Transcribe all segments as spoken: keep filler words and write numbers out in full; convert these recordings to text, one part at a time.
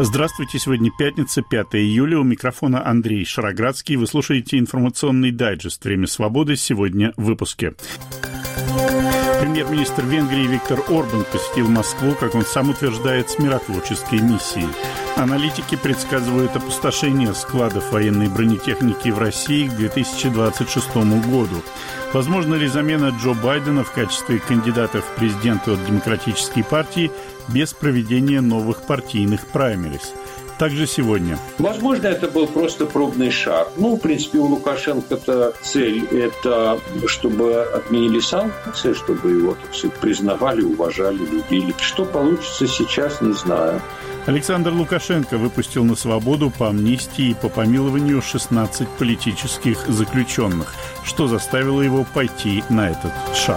Здравствуйте, сегодня пятница, пятое июля, у микрофона Андрей Шароградский. Вы слушаете информационный дайджест «Время свободы». Сегодня в выпуске. Премьер-министр Венгрии Виктор Орбан посетил Москву, как он сам утверждает, с миротворческой миссией. Аналитики предсказывают опустошение складов военной бронетехники в России к две тысячи двадцать шестому году. Возможно ли замена Джо Байдена в качестве кандидата в президенты от Демократической партии без проведения новых партийных праймериз? Также сегодня. Возможно, это был просто пробный шаг. Ну, в принципе, у Лукашенко-то цель – это чтобы отменили санкции, чтобы его, так сказать, признавали, уважали, любили. Что получится сейчас, не знаю. Александр Лукашенко выпустил на свободу по амнистии и по помилованию шестнадцать политических заключенных. Что заставило его пойти на этот шаг?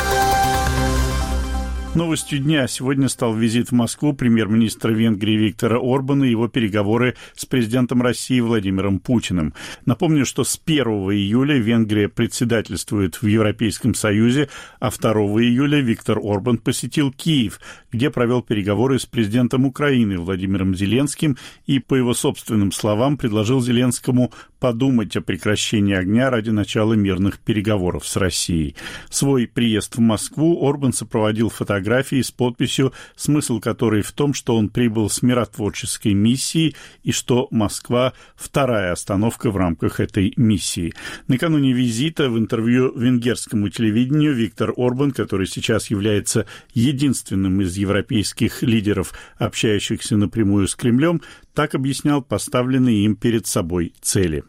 Новостью дня сегодня стал визит в Москву премьер-министра Венгрии Виктора Орбана и его переговоры с президентом России Владимиром Путиным. Напомню, что с первого июля Венгрия председательствует в Европейском Союзе, а второго июля Виктор Орбан посетил Киев, где провел переговоры с президентом Украины Владимиром Зеленским и, по его собственным словам, предложил Зеленскому подумать о прекращении огня ради начала мирных переговоров с Россией. Свой приезд в Москву Орбан сопроводил фотографией с подписью, смысл которой в том, что он прибыл с миротворческой миссией и что Москва – вторая остановка в рамках этой миссии. Накануне визита в интервью венгерскому телевидению Виктор Орбан, который сейчас является единственным из европейских лидеров, общающихся напрямую с Кремлем, так объяснял поставленные им перед собой цели.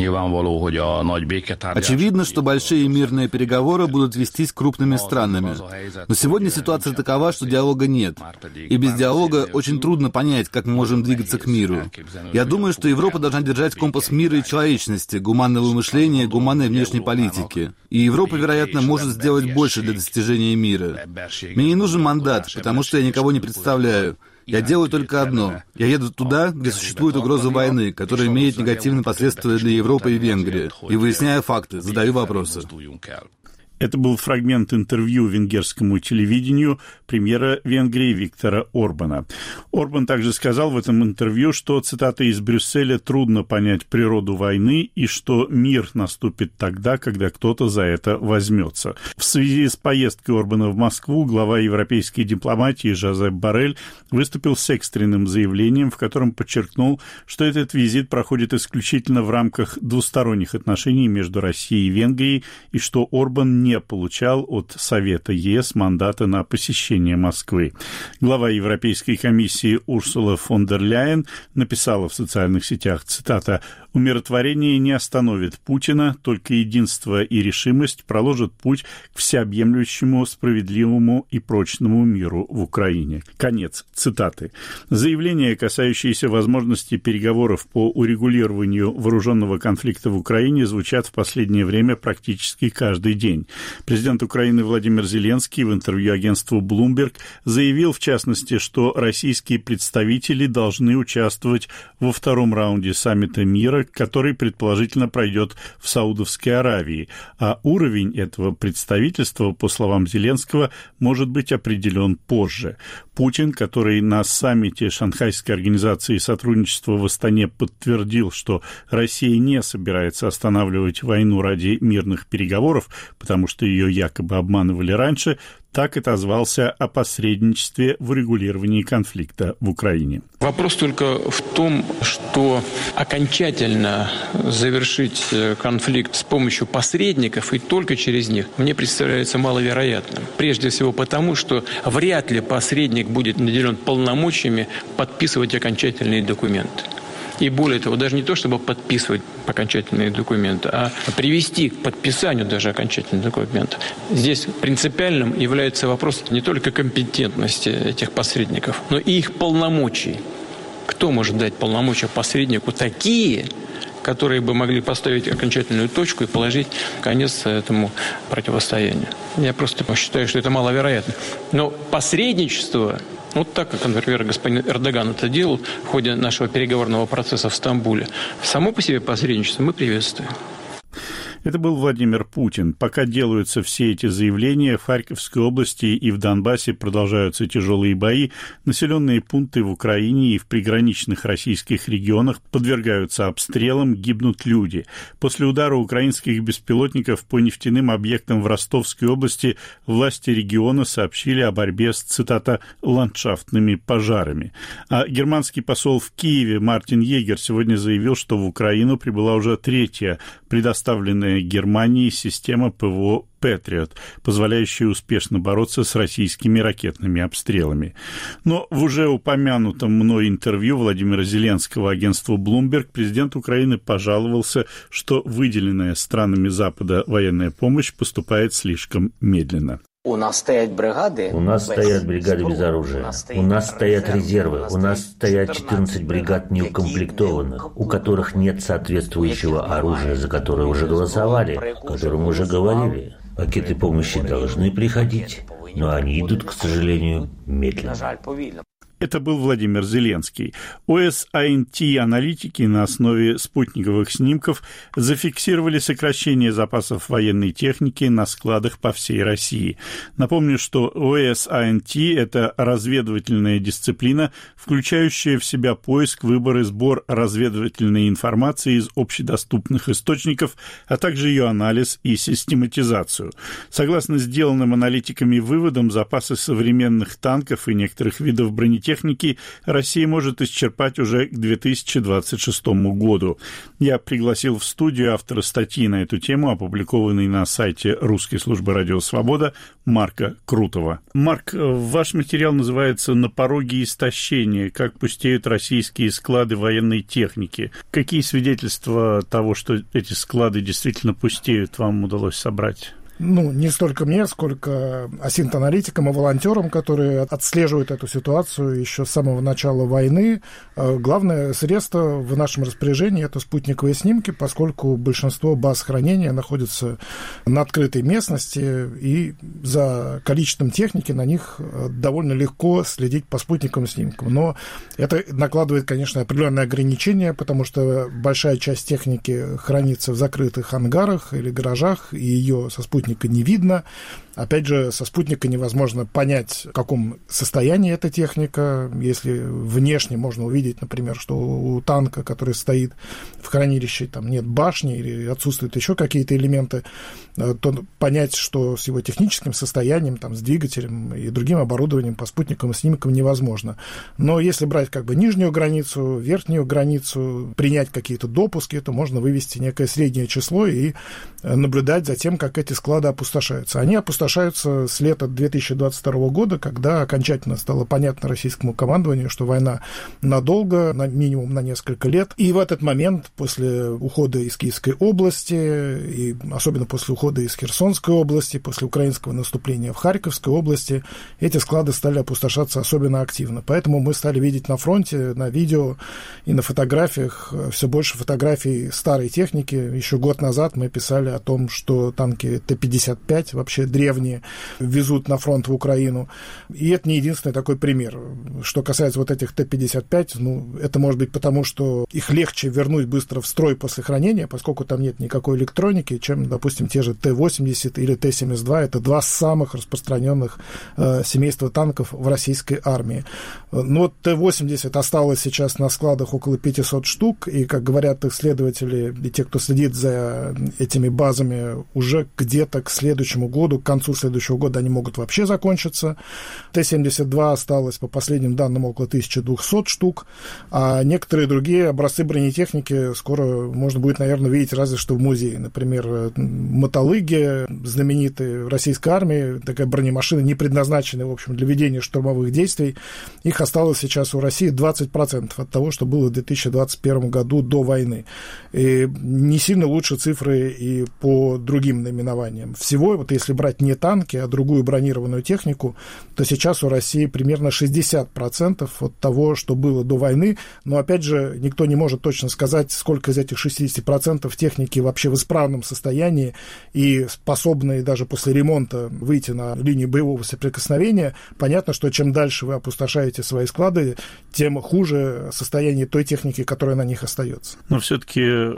Очевидно, что большие мирные переговоры будут вестись крупными странами. Но сегодня ситуация такова, что диалога нет. И без диалога очень трудно понять, как мы можем двигаться к миру. Я думаю, что Европа должна держать компас мира и человечности, гуманного мышления, гуманной внешней политики. И Европа, вероятно, может сделать больше для достижения мира. Мне не нужен мандат, потому что я никого не представляю. Я делаю только одно. Я еду туда, где существует угроза войны, которая имеет негативные последствия для Европы и Венгрии, и выясняю факты, задаю вопросы. Это был фрагмент интервью венгерскому телевидению премьера Венгрии Виктора Орбана. Орбан также сказал в этом интервью, что, цитата из Брюсселя, трудно понять природу войны и что мир наступит тогда, когда кто-то за это возьмется. В связи с поездкой Орбана в Москву глава европейской дипломатии Жозеп Боррель выступил с экстренным заявлением, в котором подчеркнул, что этот визит проходит исключительно в рамках двусторонних отношений между Россией и Венгрией и что Орбан не получал от Совета ЕС мандата на посещение Москвы. Глава Европейской комиссии Урсула фон дер Ляйен написала в социальных сетях, цитата, «Умиротворение не остановит Путина, только единство и решимость проложат путь к всеобъемлющему, справедливому и прочному миру в Украине». Конец цитаты. Заявления, касающиеся возможности переговоров по урегулированию вооруженного конфликта в Украине, звучат в последнее время практически каждый день. Президент Украины Владимир Зеленский в интервью агентству Bloomberg заявил, в частности, что российские представители должны участвовать во втором раунде саммита мира, который предположительно пройдет в Саудовской Аравии, а уровень этого представительства, по словам Зеленского, может быть определен позже. Путин, который на саммите Шанхайской организации сотрудничества в Астане подтвердил, что Россия не собирается останавливать войну ради мирных переговоров, потому что ее якобы обманывали раньше, так отозвался о посредничестве в урегулировании конфликта в Украине. Вопрос только в том, что окончательно завершить конфликт с помощью посредников и только через них мне представляется маловероятным. Прежде всего потому, что вряд ли посредник будет наделен полномочиями подписывать окончательные документы. И более того, даже не то, чтобы подписывать окончательные документы, а привести к подписанию даже окончательных документов. Здесь принципиальным является вопрос не только компетентности этих посредников, но и их полномочий. Кто может дать полномочия посреднику такие, которые бы могли поставить окончательную точку и положить конец этому противостоянию? Я просто считаю, что это маловероятно. Но посредничество... Вот так, как, например, господин Эрдоган это делал в ходе нашего переговорного процесса в Стамбуле. Само по себе посредничество мы приветствуем. Это был Владимир Путин. Пока делаются все эти заявления, в Харьковской области и в Донбассе продолжаются тяжелые бои. Населенные пункты в Украине и в приграничных российских регионах подвергаются обстрелам, гибнут люди. После удара украинских беспилотников по нефтяным объектам в Ростовской области власти региона сообщили о борьбе с, цитата, «ландшафтными пожарами». А германский посол в Киеве Мартин Егер сегодня заявил, что в Украину прибыла уже третья предоставленная Германии система ПВО «Патриот», позволяющая успешно бороться с российскими ракетными обстрелами. Но в уже упомянутом мной интервью Владимира Зеленского агентству Bloomberg президент Украины пожаловался, что выделенная странами Запада военная помощь поступает слишком медленно. У нас стоят бригады. У нас стоят бригады без оружия. У нас стоят резервы. У нас стоят четырнадцать бригад неукомплектованных, у которых нет соответствующего оружия, за которое уже голосовали, о котором уже говорили. Пакеты помощи должны приходить, но они идут, к сожалению, медленно. Это был Владимир Зеленский. о эс ай эн ти-аналитики на основе спутниковых снимков зафиксировали сокращение запасов военной техники на складах по всей России. Напомню, что о эс ай эн ти – это разведывательная дисциплина, включающая в себя поиск, выбор и сбор разведывательной информации из общедоступных источников, а также ее анализ и систематизацию. Согласно сделанным аналитиками выводам, запасы современных танков и некоторых видов бронетехники техники Россия может исчерпать уже к две тысячи двадцать шестому году. Я пригласил в студию автора статьи на эту тему, опубликованной на сайте Русской службы «Радио Свобода», Марка Крутова. Марк, ваш материал называется «На пороге истощения. Как пустеют российские склады военной техники». Какие свидетельства того, что эти склады действительно пустеют, вам удалось собрать? Ну, не столько мне, сколько асинт-аналитикам и волонтерам, которые отслеживают эту ситуацию еще с самого начала войны. Главное средство в нашем распоряжении – это спутниковые снимки, поскольку большинство баз хранения находятся на открытой местности, и за количеством техники на них довольно легко следить по спутниковым снимкам. Но это накладывает, конечно, определенные ограничения, потому что большая часть техники хранится в закрытых ангарах или гаражах, и ее со спутником не видно. Опять же, со спутника невозможно понять, в каком состоянии эта техника. Если внешне можно увидеть, например, что у танка, который стоит в хранилище, там нет башни или отсутствуют еще какие-то элементы, то понять, что с его техническим состоянием, там, с двигателем и другим оборудованием по спутниковым снимкам невозможно. Но если брать как бы нижнюю границу, верхнюю границу, принять какие-то допуски, то можно вывести некое среднее число и наблюдать за тем, как эти склады опустошаются. Они опустошаются с лета две тысячи двадцать второго года, когда окончательно стало понятно российскому командованию, что война надолго, на минимум на несколько лет. И в этот момент, после ухода из Киевской области, и особенно после ухода из Херсонской области, после украинского наступления в Харьковской области, эти склады стали опустошаться особенно активно. Поэтому мы стали видеть на фронте, на видео и на фотографиях все больше фотографий старой техники. Еще год назад мы писали о том, что танки Т пятьдесят пять, вообще древние, везут на фронт в Украину. И это не единственный такой пример. Что касается вот этих Т пятьдесят пять, ну, это может быть потому, что их легче вернуть быстро в строй после хранения, поскольку там нет никакой электроники, чем, допустим, те же Т восемьдесят или Т семьдесят два. Это два самых распространенных э, семейства танков в российской армии. Но вот Т восемьдесят осталось сейчас на складах около пятьсот штук, и, как говорят исследователи и те, кто следит за этими базами, уже где-то к следующему году, к концу следующего года они могут вообще закончиться. Т семьдесят два осталось, по последним данным, около тысяча двести штук, а некоторые другие образцы бронетехники скоро можно будет, наверное, видеть разве что в музее. Например, мотолыги, знаменитые в российской армии, такая бронемашина, не предназначенная, в общем, для ведения штурмовых действий. Их осталось сейчас у России двадцать процентов от того, что было в две тысячи двадцать первом году до войны. И не сильно лучше цифры и по другим наименованиям. Всего, вот если брать не танки, а другую бронированную технику, то сейчас у России примерно шестьдесят процентов от того, что было до войны. Но, опять же, никто не может точно сказать, сколько из этих шестьдесят процентов техники вообще в исправном состоянии и способны даже после ремонта выйти на линию боевого соприкосновения. Понятно, что чем дальше вы опустошаете свои склады, тем хуже состояние той техники, которая на них остается. Но все-таки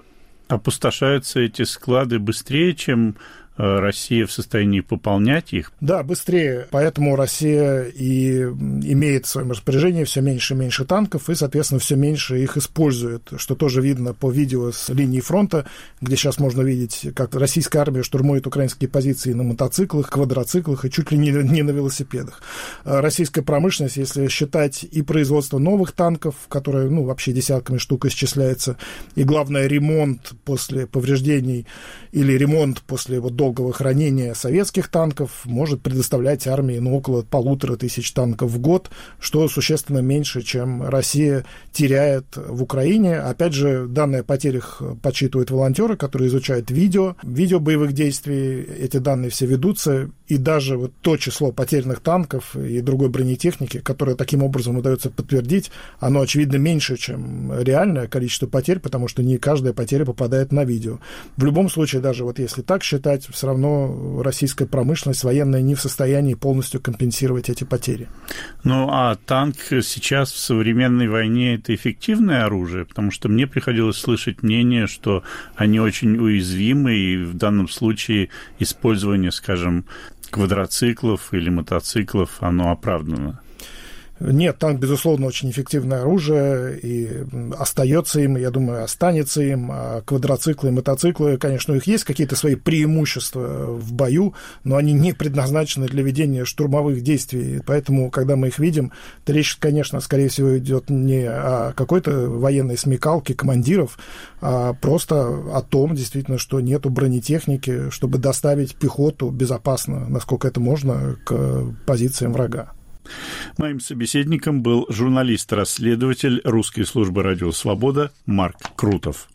Опустошаются эти склады быстрее, чем Россия в состоянии пополнять их? Да, быстрее. Поэтому Россия и имеет в своем распоряжении все меньше и меньше танков, и, соответственно, все меньше их использует, что тоже видно по видео с линии фронта, где сейчас можно видеть, как российская армия штурмует украинские позиции на мотоциклах, квадроциклах и чуть ли не, не на велосипедах. Российская промышленность, если считать и производство новых танков, которое, ну, вообще десятками штук исчисляется, и, главное, ремонт после повреждений или ремонт после вот долгого хранения советских танков может предоставлять армии ну, около полутора тысяч танков в год, что существенно меньше, чем Россия теряет в Украине. Опять же, данные о потерях подсчитывают волонтеры, которые изучают видео, видео боевых действий. Эти данные все ведутся, и даже вот то число потерянных танков и другой бронетехники, которое таким образом удается подтвердить, оно, очевидно, меньше, чем реальное количество потерь, потому что не каждая потеря попадает на видео. В любом случае, даже вот если так считать, все равно российская промышленность военная не в состоянии полностью компенсировать эти потери. Ну, а танк сейчас в современной войне – это эффективное оружие? Потому что мне приходилось слышать мнение, что они очень уязвимы, и в данном случае использование, скажем, квадроциклов или мотоциклов, оно оправдано. Нет, танк, безусловно, очень эффективное оружие, и остается им, я думаю, останется им. А квадроциклы и мотоциклы, конечно, у них есть какие-то свои преимущества в бою, но они не предназначены для ведения штурмовых действий. Поэтому, когда мы их видим, то речь, конечно, скорее всего, идет не о какой-то военной смекалке командиров, а просто о том, действительно, что нету бронетехники, чтобы доставить пехоту безопасно, насколько это можно, к позициям врага. Моим собеседником был журналист-расследователь русской службы «Радио Свобода» Марк Крутов.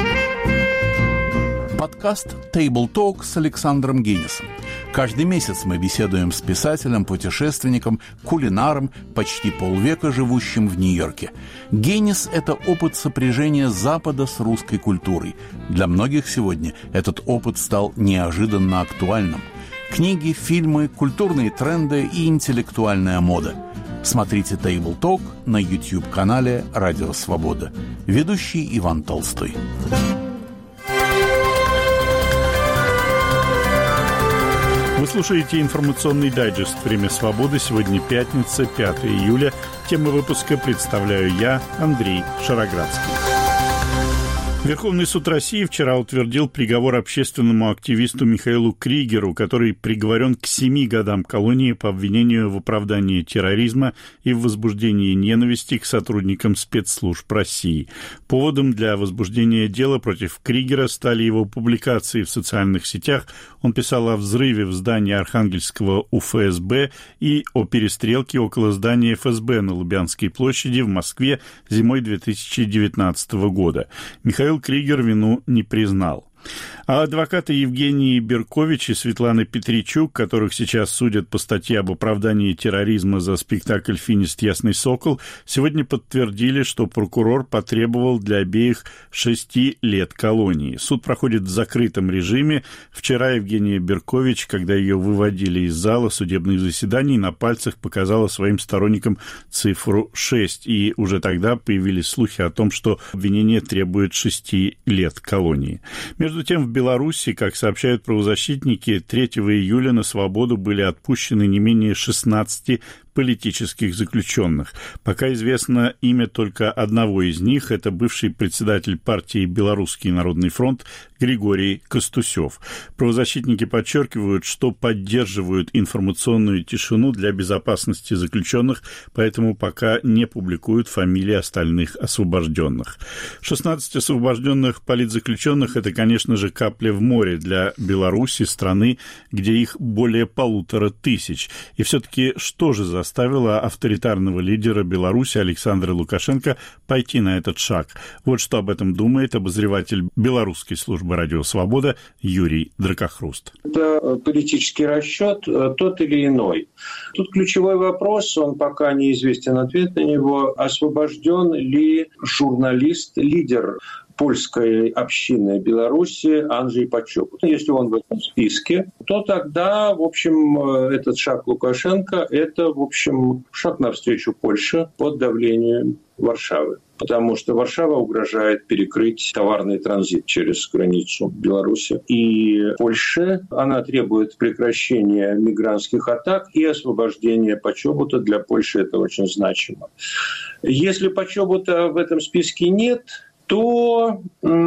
Подкаст Table Talk с Александром Генисом. Каждый месяц мы беседуем с писателем, путешественником, кулинаром, почти полвека живущим в Нью-Йорке. Генис – это опыт сопряжения Запада с русской культурой. Для многих сегодня этот опыт стал неожиданно актуальным. Книги, фильмы, культурные тренды и интеллектуальная мода. Смотрите Table Talk на YouTube-канале «Радио Свобода». Ведущий Иван Толстой. Вы слушаете информационный дайджест «Время свободы». Сегодня пятница, пятое июля. Тему выпуска представляю я, Андрей Шароградский. Верховный суд России вчера утвердил приговор общественному активисту Михаилу Кригеру, который приговорен к семи годам колонии по обвинению в оправдании терроризма и в возбуждении ненависти к сотрудникам спецслужб России. Поводом для возбуждения дела против Кригера стали его публикации в социальных сетях. Он писал о взрыве в здании Архангельского У Ф С Б и о перестрелке около здания Эф Эс Бэ на Лубянской площади в Москве зимой две тысячи девятнадцатого года. Михаил Кригер вину не признал. А адвокаты Евгений Беркович и Светлана Петричук, которых сейчас судят по статье об оправдании терроризма за спектакль «Финист. Ясный сокол», сегодня подтвердили, что прокурор потребовал для обеих шести лет колонии. Суд проходит в закрытом режиме. Вчера Евгения Беркович, когда ее выводили из зала судебных заседаний, на пальцах показала своим сторонникам цифру шесть. И уже тогда появились слухи о том, что обвинение требует шести лет колонии. Между тем, в Беларуси, как сообщают правозащитники, третьего июля на свободу были отпущены не менее шестнадцати политических заключенных. Пока известно имя только одного из них. Это бывший председатель партии «Белорусский народный фронт» Григорий Костусев. Правозащитники подчеркивают, что поддерживают информационную тишину для безопасности заключенных, поэтому пока не публикуют фамилии остальных освобожденных. шестнадцать освобожденных политзаключенных – это, конечно же, капля в море для Беларуси, страны, где их более полутора тысяч. И все-таки что же за заставила авторитарного лидера Беларуси Александра Лукашенко пойти на этот шаг. Вот что об этом думает обозреватель белорусской службы «Радио Свобода» Юрий Дракохруст. Это политический расчет, тот или иной. Тут ключевой вопрос, он пока неизвестен ответ на него, освобожден ли журналист, лидер польской общины Беларуси Анджей Почобут. Если он в этом списке, то тогда, в общем, этот шаг Лукашенко – это, в общем, шаг навстречу Польше под давлением Варшавы. Потому что Варшава угрожает перекрыть товарный транзит через границу Беларуси. И Польша, она требует прекращения мигрантских атак и освобождения Почобута. Для Польши это очень значимо. Если Почобута в этом списке нет, то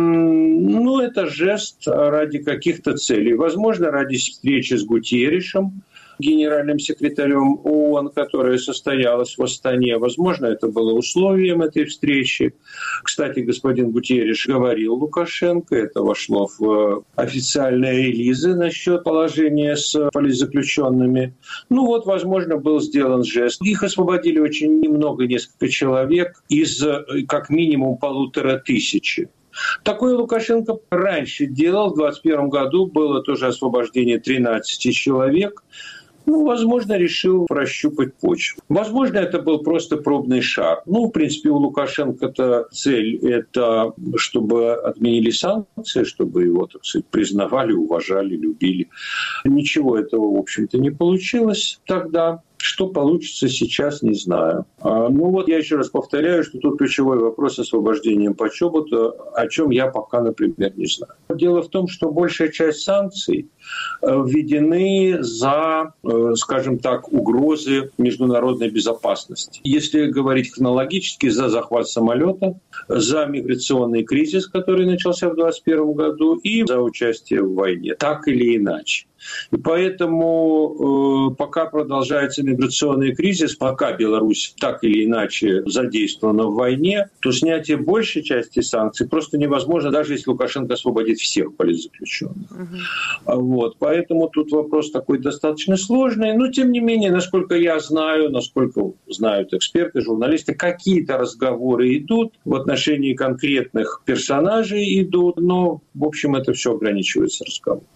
ну, это жест ради каких-то целей. Возможно, ради встречи с Гутерришем, генеральным секретарем ООН, которая состоялась в Астане. Возможно, это было условием этой встречи. Кстати, господин Гутерриш говорил Лукашенко, это вошло в официальные релизы насчет положения с политзаключенными. Ну вот, возможно, был сделан жест. Их освободили очень немного, несколько человек из как минимум полутора тысячи. Такое Лукашенко раньше делал. В двадцать первом году было тоже освобождение тринадцати человек. Ну, возможно, решил прощупать почву. Возможно, это был просто пробный шаг. Ну, в принципе, у Лукашенко-то цель – это чтобы отменили санкции, чтобы его, так сказать, признавали, уважали, любили. Ничего этого, в общем-то, не получилось тогда. Что получится сейчас, не знаю. Ну вот я еще раз повторяю, что тут ключевой вопрос с освобождением Почобута, о чем я пока, например, не знаю. Дело в том, что большая часть санкций введены за, скажем так, угрозы международной безопасности. Если говорить хронологически, за захват самолета, за миграционный кризис, который начался в двадцать первом году, и за участие в войне, так или иначе. И поэтому э, пока продолжается миграционный кризис, пока Беларусь так или иначе задействована в войне, то снятие большей части санкций просто невозможно, даже если Лукашенко освободит всех политзаключенных. Uh-huh. Вот. Поэтому тут вопрос такой достаточно сложный. Но, тем не менее, насколько я знаю, насколько знают эксперты, журналисты, какие-то разговоры идут, в отношении конкретных персонажей идут, но, в общем, это все ограничивается разговором.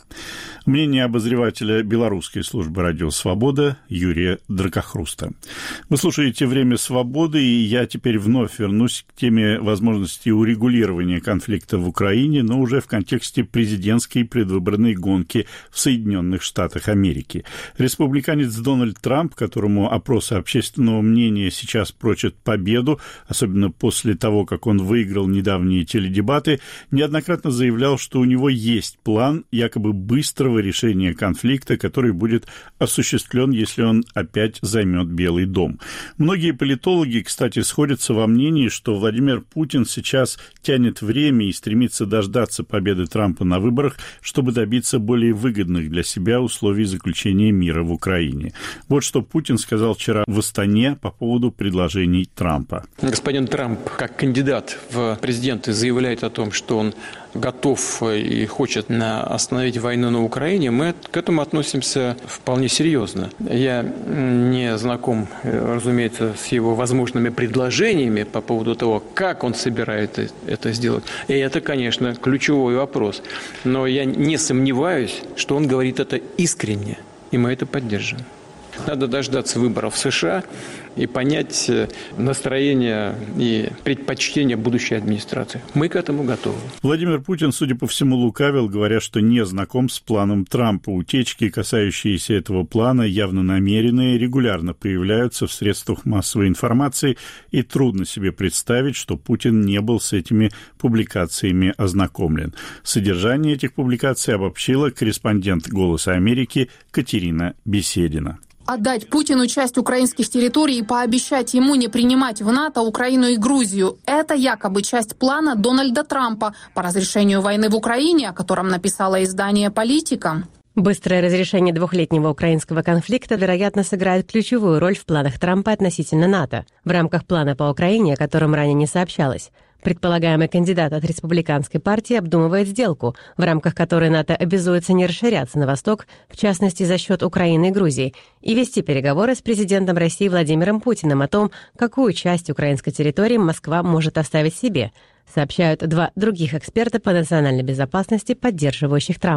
Мнение обозревателя белорусской службы «Радио Свобода» Юрия Дракохруста. Вы слушаете «Время свободы», и я теперь вновь вернусь к теме возможности урегулирования конфликта в Украине, но уже в контексте президентской предвыборной гонки в Соединенных Штатах Америки. Республиканец Дональд Трамп, которому опросы общественного мнения сейчас прочат победу, особенно после того, как он выиграл недавние теледебаты, неоднократно заявлял, что у него есть план якобы быстрого решения конфликта, который будет осуществлен, если он опять займет Белый дом. Многие политологи, кстати, сходятся во мнении, что Владимир Путин сейчас тянет время и стремится дождаться победы Трампа на выборах, чтобы добиться более выгодных для себя условий заключения мира в Украине. Вот что Путин сказал вчера в Астане по поводу предложений Трампа. Господин Трамп, как кандидат в президенты, заявляет о том, что он готов и хочет остановить войну на Украине, мы к этому относимся вполне серьезно. Я не знаком, разумеется, с его возможными предложениями по поводу того, как он собирается это сделать. И это, конечно, ключевой вопрос. Но я не сомневаюсь, что он говорит это искренне, и мы это поддержим. Надо дождаться выборов в США и понять настроение и предпочтения будущей администрации. Мы к этому готовы. Владимир Путин, судя по всему, лукавил, говоря, что не знаком с планом Трампа. Утечки, касающиеся этого плана, явно намеренные, регулярно появляются в средствах массовой информации, и трудно себе представить, что Путин не был с этими публикациями ознакомлен. Содержание этих публикаций обобщила корреспондент «Голоса Америки» Катерина Беседина. Отдать Путину часть украинских территорий и пообещать ему не принимать в НАТО Украину и Грузию – это якобы часть плана Дональда Трампа по разрешению войны в Украине, о котором написало издание «Политика». Быстрое разрешение двухлетнего украинского конфликта, вероятно, сыграет ключевую роль в планах Трампа относительно НАТО. В рамках плана по Украине, о котором ранее не сообщалось, предполагаемый кандидат от республиканской партии обдумывает сделку, в рамках которой НАТО обязуется не расширяться на восток, в частности за счет Украины и Грузии, и вести переговоры с президентом России Владимиром Путиным о том, какую часть украинской территории Москва может оставить себе, сообщают два других эксперта по национальной безопасности, поддерживающих Трампа.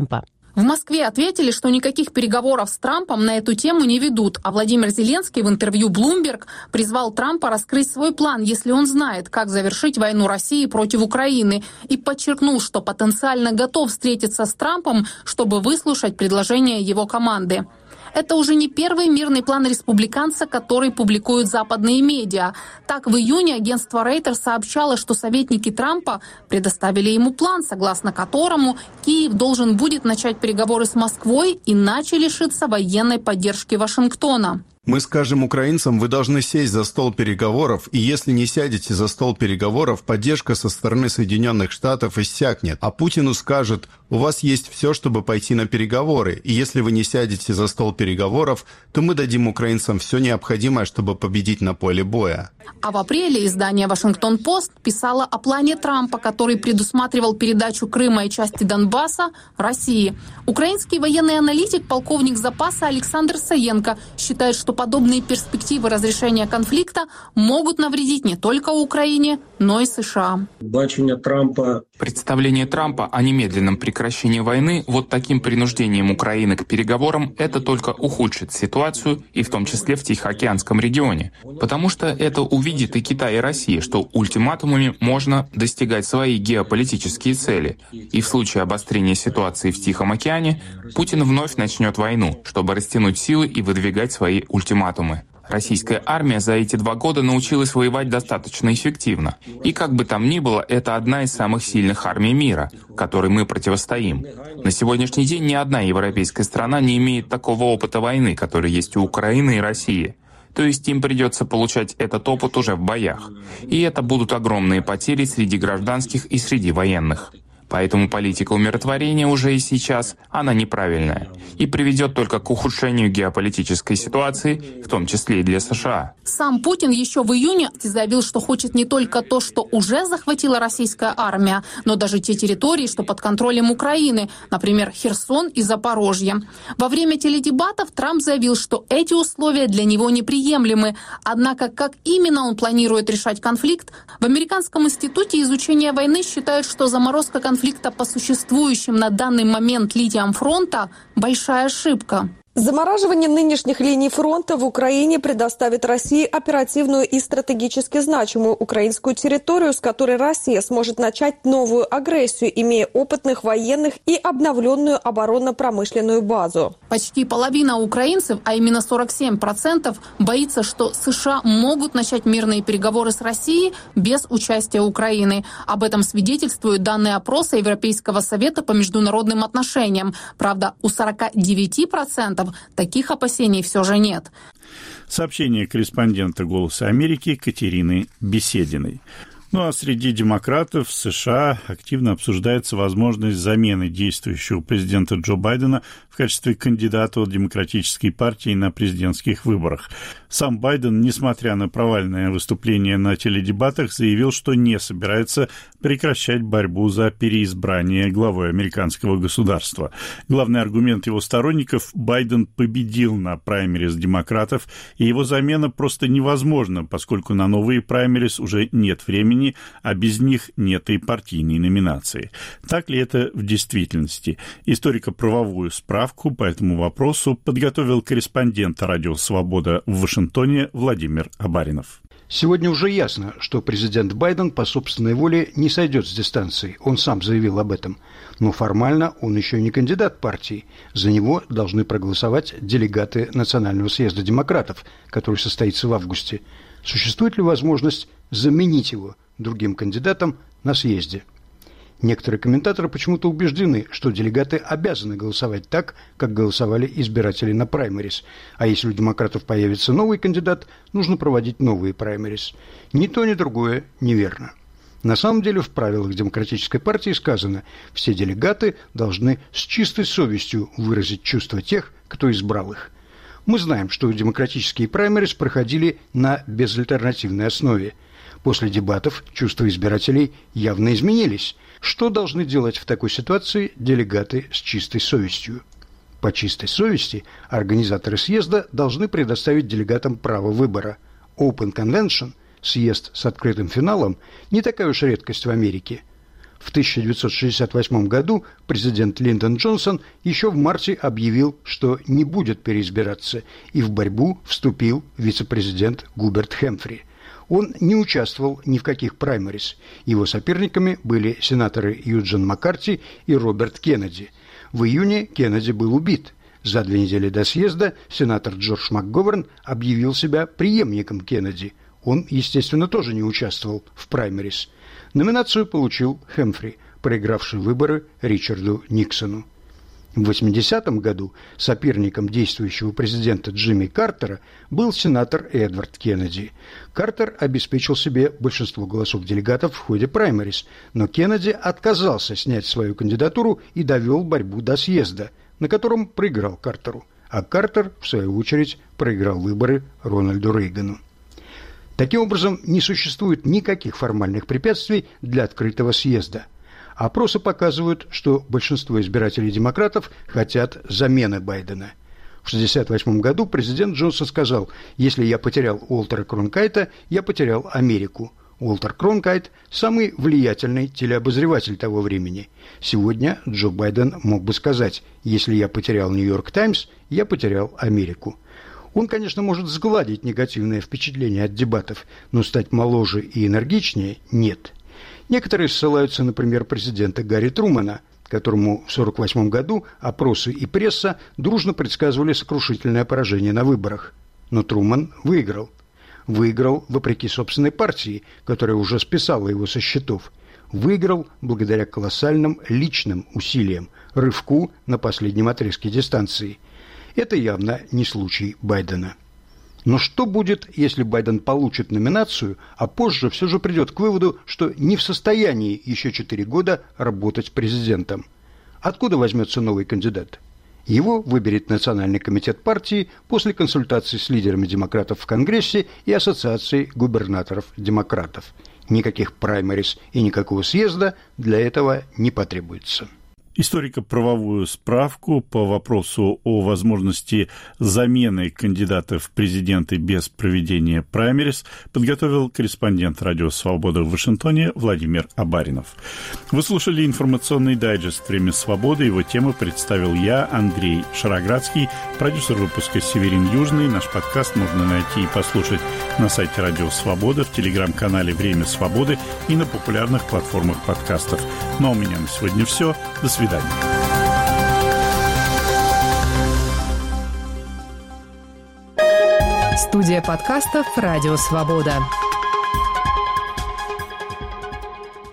В Москве ответили, что никаких переговоров с Трампом на эту тему не ведут, а Владимир Зеленский в интервью Bloomberg призвал Трампа раскрыть свой план, если он знает, как завершить войну России против Украины, и подчеркнул, что потенциально готов встретиться с Трампом, чтобы выслушать предложения его команды. Это уже не первый мирный план республиканца, который публикуют западные медиа. Так, в июне агентство Рейтер сообщало, что советники Трампа предоставили ему план, согласно которому Киев должен будет начать переговоры с Москвой, иначе лишиться военной поддержки Вашингтона. Мы скажем украинцам, вы должны сесть за стол переговоров, и если не сядете за стол переговоров, поддержка со стороны Соединенных Штатов иссякнет. А Путину скажет, у вас есть все, чтобы пойти на переговоры, и если вы не сядете за стол переговоров, то мы дадим украинцам все необходимое, чтобы победить на поле боя. А в апреле издание «Вашингтон-Пост» писало о плане Трампа, который предусматривал передачу Крыма и части Донбасса России. Украинский военный аналитик, полковник запаса Александр Саенко считает, что подобные перспективы разрешения конфликта могут навредить не только Украине, но и США. Бачення Трампа. Представление Трампа о немедленном прекращении войны вот таким принуждением Украины к переговорам это только ухудшит ситуацию, и в том числе в Тихоокеанском регионе. Потому что это увидит и Китай, и Россия, что ультиматумами можно достигать свои геополитические цели. И в случае обострения ситуации в Тихом океане Путин вновь начнет войну, чтобы растянуть силы и выдвигать свои ультиматумы. Российская армия за эти два года научилась воевать достаточно эффективно. И как бы там ни было, это одна из самых сильных армий мира, которой мы противостоим. На сегодняшний день ни одна европейская страна не имеет такого опыта войны, который есть у Украины и России. То есть им придется получать этот опыт уже в боях. И это будут огромные потери среди гражданских и среди военных. Поэтому политика умиротворения уже и сейчас, она неправильная и приведет только к ухудшению геополитической ситуации, в том числе и для США. Сам Путин еще в июне заявил, что хочет не только то, что уже захватила российская армия, но даже те территории, что под контролем Украины, например, Херсон и Запорожье. Во время теледебатов Трамп заявил, что эти условия для него неприемлемы. Однако, как именно он планирует решать конфликт, в Американском институте изучения войны считают, что заморозка конфликта конфликта по существующим на данный момент линиям фронта – большая ошибка. Замораживание нынешних линий фронта в Украине предоставит России оперативную и стратегически значимую украинскую территорию, с которой Россия сможет начать новую агрессию, имея опытных военных и обновленную оборонно-промышленную базу. Почти половина украинцев, а именно сорок семь процентов, боится, что США могут начать мирные переговоры с Россией без участия Украины. Об этом свидетельствуют данные опроса Европейского совета по международным отношениям. Правда, у сорока девяти процентов таких опасений все же нет. Сообщение корреспондента «Голоса Америки» Катерины Бесединой. Ну а среди демократов в США активно обсуждается возможность замены действующего президента Джо Байдена в качестве кандидата от Демократической партии на президентских выборах. Сам Байден, несмотря на провальное выступление на теледебатах, заявил, что не собирается прекращать борьбу за переизбрание главой американского государства. Главный аргумент его сторонников – Байден победил на праймериз демократов, и его замена просто невозможна, поскольку на новые праймериз уже нет времени, а без них нет и партийной номинации. Так ли это в действительности? Историко-правовую справку по этому вопросу подготовил корреспондент «Радио Свобода» в Вашингтоне Владимир Абаринов. Сегодня уже ясно, что президент Байден по собственной воле не сойдет с дистанции. Он сам заявил об этом. Но формально он еще не кандидат партии. За него должны проголосовать делегаты Национального съезда демократов, который состоится в августе. Существует ли возможность заменить его другим кандидатом на съезде? Некоторые комментаторы почему-то убеждены, что делегаты обязаны голосовать так, как голосовали избиратели на праймериз. А если у демократов появится новый кандидат, нужно проводить новые праймериз. Ни то, ни другое неверно. На самом деле в правилах Демократической партии сказано, все делегаты должны с чистой совестью выразить чувства тех, кто избрал их. Мы знаем, что демократические праймериз проходили на безальтернативной основе. После дебатов чувства избирателей явно изменились. Что должны делать в такой ситуации делегаты с чистой совестью? По чистой совести организаторы съезда должны предоставить делегатам право выбора. Open Convention, съезд с открытым финалом, не такая уж редкость в Америке. В тысяча девятьсот шестьдесят восьмом году президент Линдон Джонсон еще в марте объявил, что не будет переизбираться, и в борьбу вступил вице-президент Губерт Хэмфри. Он не участвовал ни в каких праймерис. Его соперниками были сенаторы Юджин Маккарти и Роберт Кеннеди. В июне Кеннеди был убит. За две недели до съезда сенатор Джордж МакГоверн объявил себя преемником Кеннеди. Он, естественно, тоже не участвовал в праймерис. Номинацию получил Хэмфри, проигравший выборы Ричарду Никсону. В восьмидесятом году соперником действующего президента Джимми Картера был сенатор Эдвард Кеннеди. Картер обеспечил себе большинство голосов делегатов в ходе праймерис, но Кеннеди отказался снять свою кандидатуру и довел борьбу до съезда, на котором проиграл Картеру, а Картер, в свою очередь, проиграл выборы Рональду Рейгану. Таким образом, не существует никаких формальных препятствий для открытого съезда. Опросы показывают, что большинство избирателей демократов хотят замены Байдена. В шестьдесят восьмом году президент Джонсон сказал: «Если я потерял Уолтера Кронкайта, я потерял Америку». Уолтер Кронкайт – самый влиятельный телеобозреватель того времени. Сегодня Джо Байден мог бы сказать: «Если я потерял Нью-Йорк Таймс, я потерял Америку». Он, конечно, может сгладить негативное впечатление от дебатов, но стать моложе и энергичнее – нет. Некоторые ссылаются на пример президента Гарри Трумэна, которому в сорок восьмом году опросы и пресса дружно предсказывали сокрушительное поражение на выборах. Но Трумэн выиграл. Выиграл вопреки собственной партии, которая уже списала его со счетов. Выиграл благодаря колоссальным личным усилиям, рывку на последнем отрезке дистанции. Это явно не случай Байдена. Но что будет, если Байден получит номинацию, а позже все же придет к выводу, что не в состоянии еще четыре года работать президентом? Откуда возьмется новый кандидат? Его выберет Национальный комитет партии после консультаций с лидерами демократов в Конгрессе и Ассоциацией губернаторов-демократов. Никаких праймерис и никакого съезда для этого не потребуется. Историко-правовую справку по вопросу о возможности замены кандидатов в президенты без проведения праймерис подготовил корреспондент «Радио Свобода» в Вашингтоне Владимир Абаринов. Вы слушали информационный дайджест «Время свободы». Его тему представил я, Андрей Шароградский, продюсер выпуска Северин Южный. Наш подкаст можно найти и послушать на сайте «Радио Свобода», в телеграм-канале «Время свободы» и на популярных платформах подкастов. Ну а у меня на сегодня все. До свидания. Студия подкастов «Радио Свобода».